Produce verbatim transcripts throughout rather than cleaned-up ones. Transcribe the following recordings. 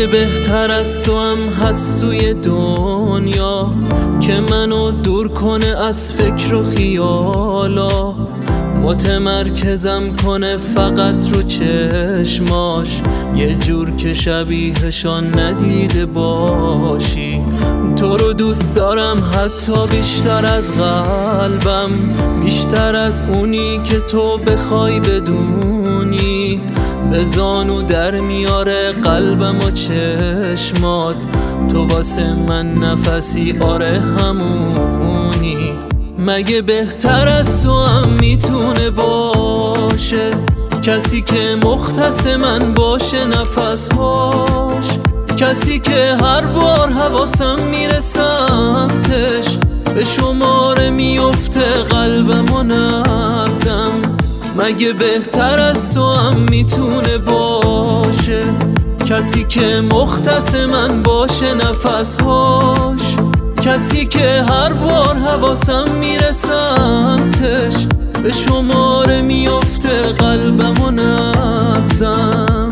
مگه بهتر از تو هم هست توی دنیا که منو دور کنه از فکر و خیالا، متمرکزم کنه فقط رو چشماش، یه جور که شبیهشان ندیده باشی. تو رو دوست دارم حتی بیشتر از قلبم، بیشتر از اونی که تو بخوای بدونی. به زانو در میاره قلبم و چشمات، تو واسه من نفسی، آره همونی. مگه بهتر از تو هم میتونه باشه کسی که مختص من باشه نفسهاش، کسی که هر بار حواسم میره سمتش به شماره میفته قلبم و نبضم. مگه بهتر از تو هم میتونه باشه کسی که مختص من باشه نفسهاش، کسی که هر بار حواسم میره سمتش به شماره میفته قلبم و نبضم.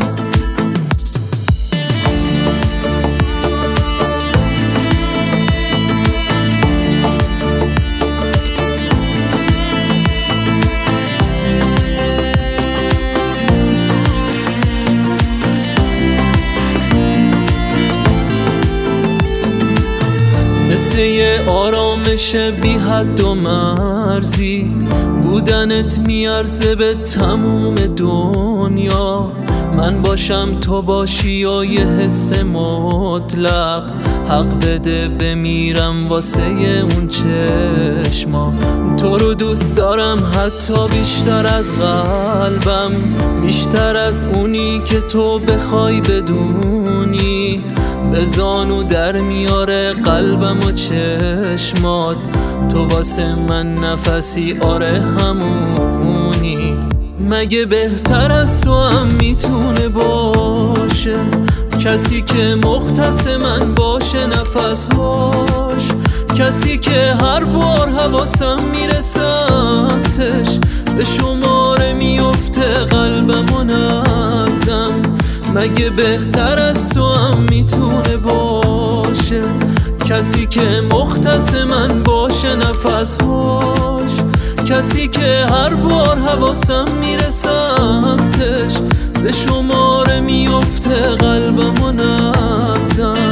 مثل یه آرامش بی حد و مرزی، بودنت میارزه به تموم دنیا. من باشم تو باشی و یه حس مطلق، حق بده بمیرم واسه اون چشما. تو رو دوست دارم حتی بیشتر از قلبم، بیشتر از اونی که تو بخوای بدونی. به زانو در میاره قلبم و چشمات، تو واسه من نفسی، آره همونی. مگه بهتر از تو هم میتونه باشه کسی که مختص من باشه نفسهاش، کسی که هر بار حواسم میره سمتش به شماره میفته قلبم و نبضم. مگه بهتر از تو هم میتونه باشه کسی که مختص من باشه نفسهاش، کسی که هر بار حواسم میره سمتش به شماره میفته قلبم و نبضم.